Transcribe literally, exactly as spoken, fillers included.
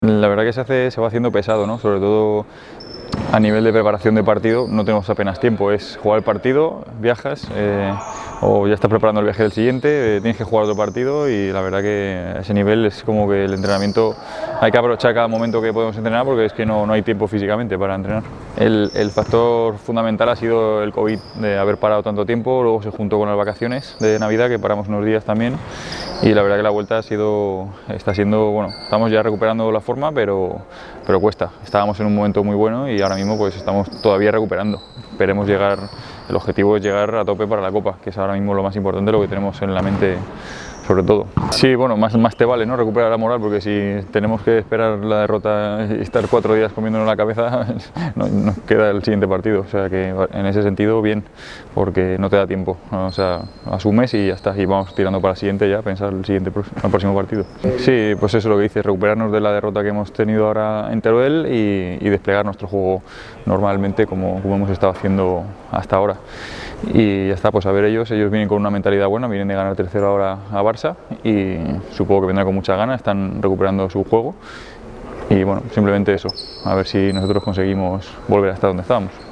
La verdad que se hace, se va haciendo pesado, ¿no? Sobre todo a nivel de preparación de partido, no tenemos apenas tiempo, es jugar el partido, viajas eh, o ya estás preparando el viaje del siguiente, eh, tienes que jugar otro partido y la verdad que a ese nivel es como que el entrenamiento hay que aprovechar cada momento que podemos entrenar porque es que no, no hay tiempo físicamente para entrenar. El, el factor fundamental ha sido el COVID, de haber parado tanto tiempo, luego se juntó con las vacaciones de Navidad que paramos unos días también y la verdad que la vuelta ha sido, está siendo, bueno, estamos ya recuperando la forma pero, pero cuesta, estábamos en un momento muy bueno y ahora mismo pues estamos todavía recuperando. Esperemos llegar, el objetivo es llegar a tope para la Copa, que es ahora mismo lo más importante, lo que tenemos en la mente sobre todo. Sí, bueno, más, más te vale, ¿no? Recuperar la moral, porque si tenemos que esperar la derrota y estar cuatro días comiéndonos la cabeza, no, nos queda el siguiente partido, o sea que en ese sentido bien, porque no te da tiempo, ¿no? O sea, asumes y ya está, y vamos tirando para el siguiente ya, pensar el siguiente, el próximo partido. Sí, pues eso es lo que dice, recuperarnos de la derrota que hemos tenido ahora en Teruel y, y desplegar nuestro juego normalmente como, como hemos estado haciendo hasta ahora. Y ya está, pues a ver ellos, ellos vienen con una mentalidad buena, vienen de ganar tercero ahora a Barça y supongo que vendrán con mucha ganas, están recuperando su juego y bueno, simplemente eso, a ver si nosotros conseguimos volver hasta donde estábamos.